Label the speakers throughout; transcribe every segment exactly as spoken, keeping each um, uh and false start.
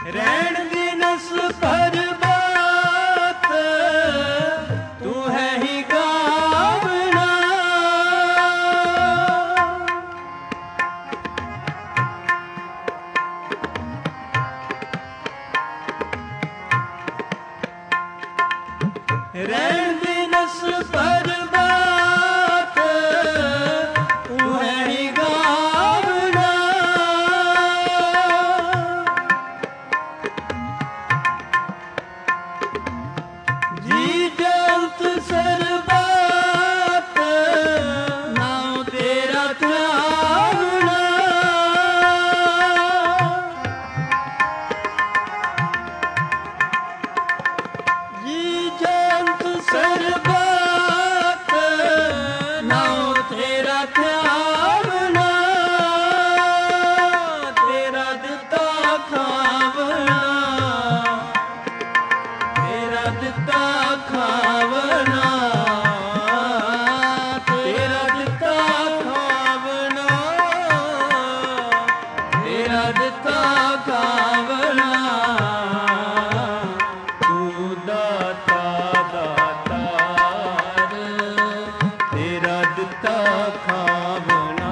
Speaker 1: ਰਹਿਣ ਦਿਨਸ ਭਰ ਬਾਤ ਤੂੰ ਹੈ ਹੀ ਗਾਵਣਾ। ਰਹਿਣ ਦਿਨਸ ਭਰ ਬਾਤ ਤੂੰ ਹੈ ਹੀ ਗਾਵਣਾ। ਜੀ ਜੰਤ ਸਰਬਤ ਨਾਉ ਤੇਰਾ ਧਿਆਵਣਾ। ਜੀ ਜੰਤ ਸਰਬਤ ਨਾਉ ਤੇਰਾ ਧਿਆਵਣਾ। ਤੇਰਾ ਦਿੱਤਾ ਖਾਵਣਾ, ਤੇਰਾ ਦਿੱਤਾ ਖਾਵਣਾ, ਤੇਰਾ ਦਿੱਤਾ ਖਾਵਣਾ, ਤੇਰਾ ਦਿੱਤਾ ਖਾਵਣਾ। ਤੂੰ ਦਾਤਾ ਦਾਤਾਰ, ਤੇਰਾ ਦਿੱਤਾ ਖਾਵਣਾ।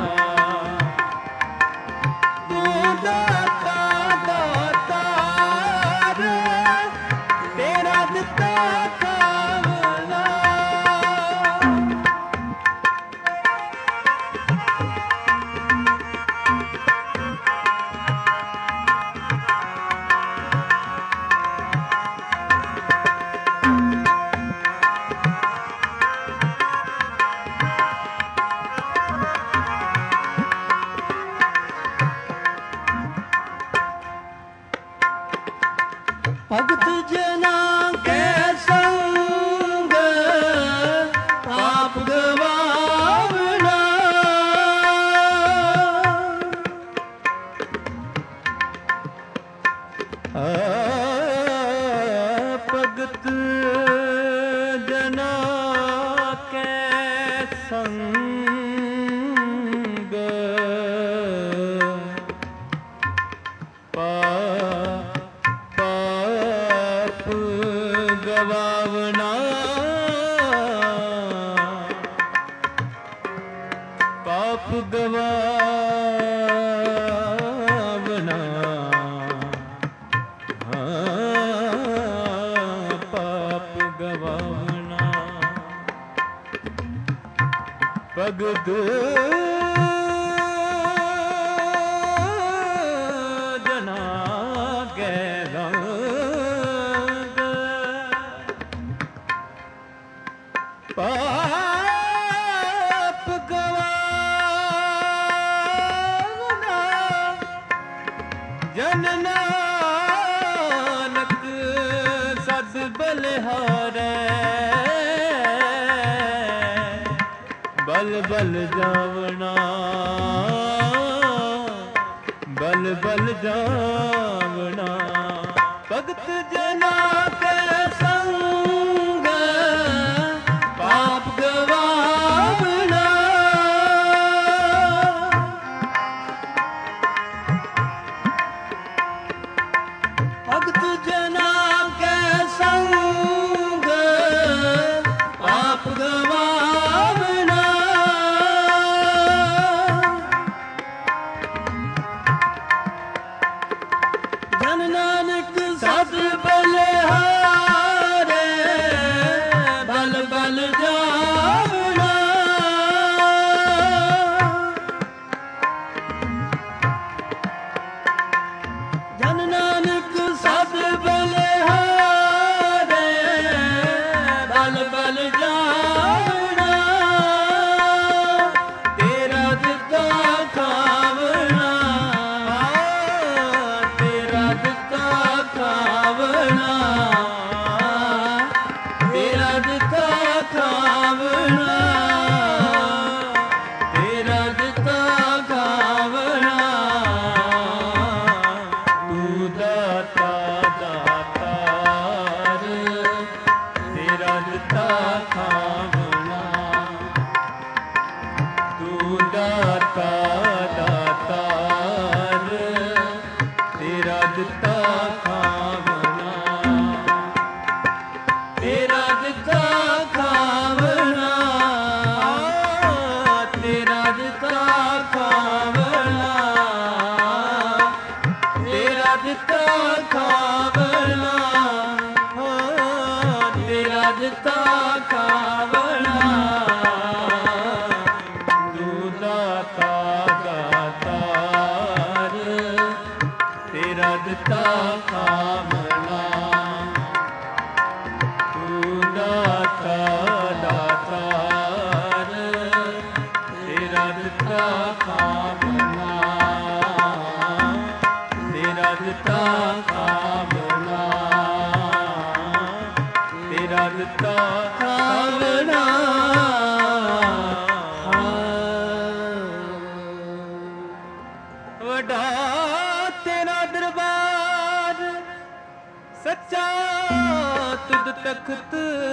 Speaker 1: ਤੂੰ ਦਾਤਾ ਦਾਤਾਰ, ਤੇਰਾ ਦਿੱਤਾ ਖਾਵਣਾ। ਭਗਤ ਜਨਾਂ ਕੈ ਸੰਗ ਪਾਪ ਗਵਾਵਣਾ। ਆ ਭਗਤ ਜਨਾਂ ਕੈ ਸੰਗ ਪਾ ਪਾਪ ਗਵਾਵਣਾ। ਪਾਪ ਗਵਾਵਣਾ। ਹਾਂ ਪਾਪ ਗਵਾਵਣਾ। ਭਗਤ ਜਨਾਂ ਕੈ ਸੰਗ ਪਾਪ ਗਵਾਵਣਾ। ਜਨ ਨਾਨਕ ਸਦ ਬਲਿਹਾਰੈ। ਬਲ ਬਲ ਜਾਵਣਾ, ਬਲ ਬਲ ਜਾਵਣਾ। ਭਗਤ ਜਨਾਂ ਕੈ ਸੰਗ ਪਾਪ ਗਵਾਵਣਾ। ਭਗਤ ਜਨਾਂ ਕੈ ਸੰਗ ਪਾਪ ਗਵਾਵਣਾ। ਜਨ ਨਾਨਕ ਸਦ ਬਲਿਹਾਰੈ। ਬਲ ਬਲ ਜਾਵਣਾ। ਜਨ ਨਾਨਕ ਸਦ ਬਲਿਹਾਰੈ। ਬਲ ਬਲ ਜਾਵਣਾ। ਤੇਰਾ ਦਿੱਤਾ ਖਾਵਣਾ, ਤੇਰਾ ਦਿੱਤਾ ਦਿੱਤਾ ਖਾਵਣਾ, ਤੇਰਾ ਦਿੱਤਾ ਖਾਵਣਾ, ਤੇਰਾ ਦਿੱਤਾ ਖਾਵਣਾ, ਤੇਰਾ ਦਿੱਤਾ ਖਾਵਣਾ, ਤੇਰਾ ਦਿੱਤਾ ਖਾਵਣਾ, ਤੂੰ ਦਾਤਾ ਦਾਤਾਰ, ਤੇਰਾ ਦਿੱਤਾ ਖਾਵਣਾ, ਤੂੰ ਦਾਤਾ ਦਾਤਾਰ, ਤੇਰਾ ਦਿੱਤਾ ਖਾਵਣਾ, ਤੇਰਾ ਦਿੱਤਾ ਖਾਵਣਾ, ਤੇਰਾ ਦਿੱਤਾ ਖਾਵਣਾ। ਵੱਡਾ ਤੇਰਾ ਦਰਬਾਰ ਸੱਚਾ ਤੁਧ ਤਖਤ,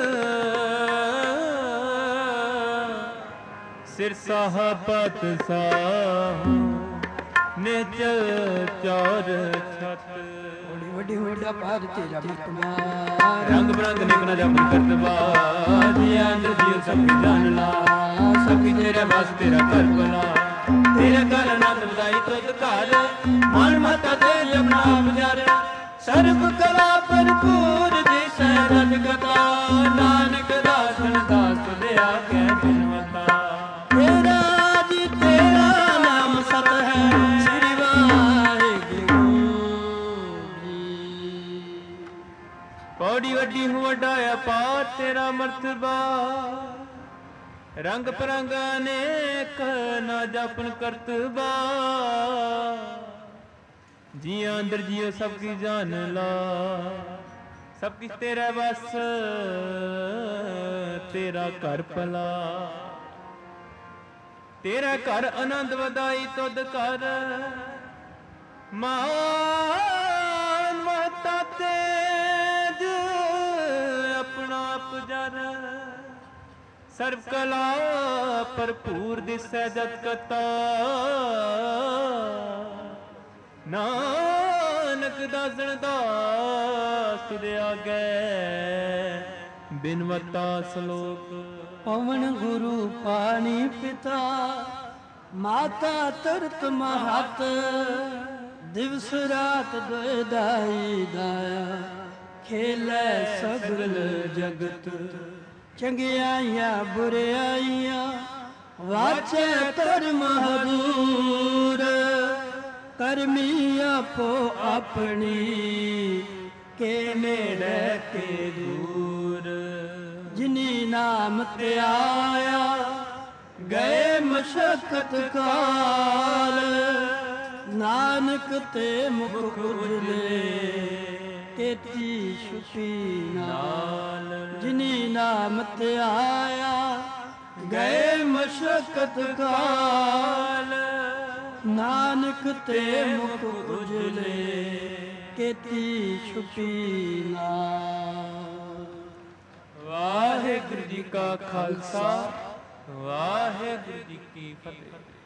Speaker 1: ਸਿਰ ਸਾਹਿਬਤ ਸਾਹ ਨਿਚਲ ਚੌਰ ਛਤ।
Speaker 2: ਵੱਡੀ ਵੱਡਾ ਪਾਰ ਤੇਰਾ ਮਰਤਬਾ,
Speaker 1: ਰੰਗ ਬਰੰਗ ਨਿਕਣਾ ਜਪਨ ਕਰਤਬਾ, ਜੀ ਅੰਦਰ ਜੀਵ ਸਭ ਜਾਣ ਲਾ, ਸਭ ਤੇਰੇ ਬਸ ਤੇਰਾ ਕਰ ਬਲਾ, ਤੇਰੇ ਘਰ ਆਨੰਦ ਵਧਾਈ ਤੁਧ ਘਰ, ਮਨ ਮਾਤਾ ਤੇ ਜਪਨਾ ਬਜਾਰ, ਸਰਬ ਕਲਾ ਭਰਪੂਰ ਜਿਸੈ ਰਜ ਗਤਾ, ਨਾਨਕ ਦਾਸਨ ਦਾਸ ਤੁਧਿਆ ਕਹਿ ਬਿਨਵਤਾ।
Speaker 2: ਤੇਰਾ ਜੀ ਤੇਰਾ ਨਾਮ ਸਤ ਹੈ, ਸ੍ਰੀ ਵਾਹਿਗੁਰੂ ਜੀ।
Speaker 1: ਪੌੜੀ ਵੱਡੀ ਹੂੰ ਵੱਡਾ ਅਪਾਰ ਤੇਰਾ ਮਰਤਬਾ, ਰੰਗ ਪਰੰਗ ਅਨੇਕ ਨਾ ਜਪਨ ਕਰਤਬਾ, ਜੀਆਂ ਅੰਦਰ ਜੀਓ ਸਭ ਕੀ ਜਾਨ ਲਾ, ਸਭ ਕੁਛ ਤੇਰਾ ਬਸ ਤੇਰਾ ਘਰ ਭਲਾ, ਤੇਰਾ ਘਰ ਆਨੰਦ ਵਧਾਈ ਤੁਧ ਘਰ, ਮਾਨ ਮਹਤਾ ਤੇਜ ਆਪਣਾ ਪੁਜਰ, ਸਰਬ ਕਲਾ ਭਰਪੂਰ ਦਿਸੈ ਜਤ ਕਤਾ, ਨਾਨਕ ਦਾਸਨ ਦਾਸ ਤੁਧ ਆਗੈ ਬਿਨਵਤਾ ਸ਼ਲੋਕ।
Speaker 2: ਪਵਨ ਗੁਰੂ ਪਾਣੀ ਪਿਤਾ, ਮਾਤਾ ਤਰਤ ਮਹਤ, ਦਿਵਸ ਰਾਤ ਦੁਇ ਦਾਈ ਦਾਇਆ, ਖੇਲੇ ਸਗਲ ਜਗਤ, ਚੰਗਿਆਈਆਂ ਬੁਰਿਆਈਆਂ ਵਾਚੈ ਧਰਮ ਹਦੂਰ, ਕਰਮੀ ਆਪੋ ਆਪਣੀ ਕੇ ਨੇੜੇ ਕੇ ਦੂਰ, ਜਿਨੀ ਨਾਮ ਤੇ ਆਇਆ ਗਏ ਮਸ਼ਕਤ ਕਾਲ, ਨਾਨਕ ਤੇ ਮੁਖ ਉਜਲੇ ਤੇਤੀ ਛੁਪੀ ਨਾਲ, ਜਿਨੀ ਨਾਮ ਤੇ ਆਇਆ ਗਏ ਮਸ਼ਕਤ ਕਾਲ, ਨਾਨਕ ਤੇ ਮੁਖ ਉਜਲੇ ਕੇਤੀ ਛੁਪੀ ਨਾਲ।
Speaker 1: ਵਾਹਿਗੁਰੂ ਜੀ ਕਾ ਖਾਲਸਾ, ਵਾਹਿਗੁਰੂ ਜੀ ਕੀ ਫਤਿਹ।